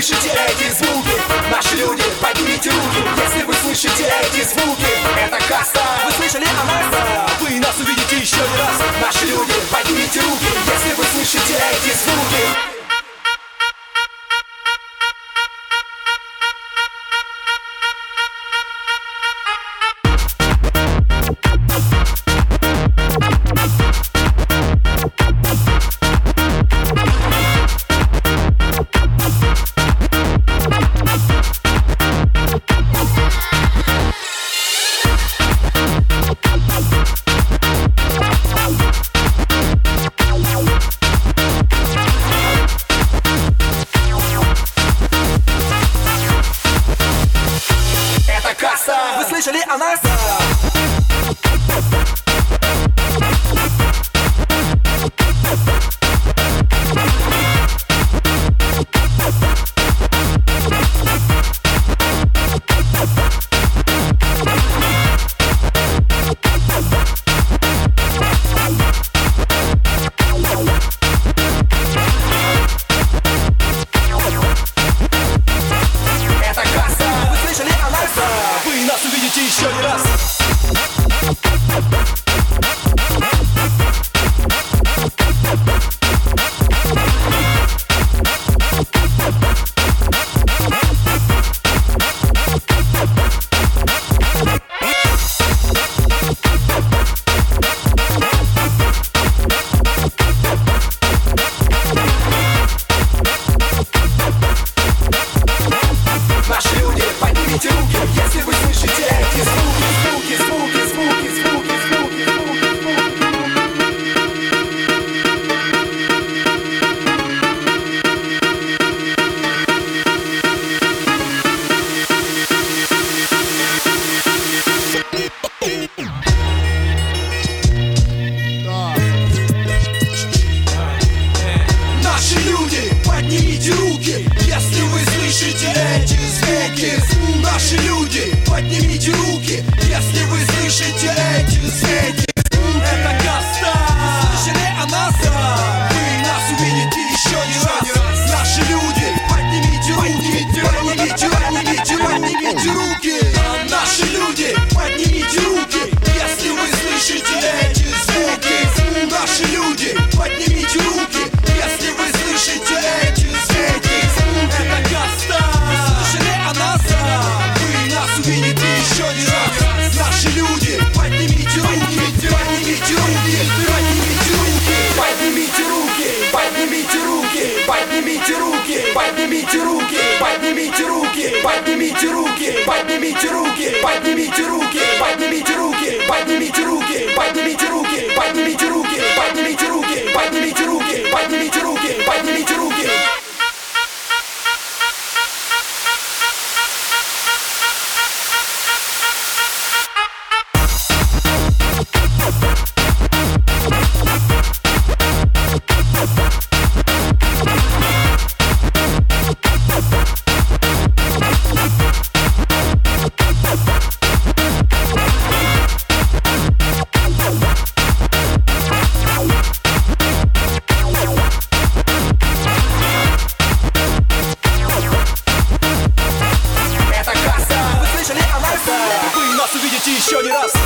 слышите эти звуки, наши люди, поднимите руки. Если вы слышите эти звуки, это каста. Вы слышали о нас? Вы нас увидите еще не раз. Наши люди, поднимите руки. Если вы слышите эти звуки. Вы слышали о нас? Еще не раз. Наши люди, поднимите руки, если вы слышите эти звуки, звуки, звуки, звуки, звуки, звуки, Наши люди, поднимите руки, если вы слышите эти звуки. Наши люди, поднимите руки, если вы слышите эти звуки. Это каста. Слышали о нас? Вы нас увидите еще не раз. Наши люди, поднимите руки, поднимите руки. Наши люди, поднимите руки, если вы слышите эти звуки. Наши люди, поднимите руки, если вы слышите эти звуки. Это каста. Слышали о нас? Вы нас увидите еще не раз. Наши люди, поднимите руки, поднимите руки, поднимите руки, поднимите руки, поднимите руки, поднимите руки, поднимите руки, поднимите руки, поднимите руки, поднимите руки, поднимите руки, поднимите руки, поднимите руки, поднимите руки, поднимите руки, поднимите руки, поднимите руки, поднимите руки. Вы нас увидите еще не раз.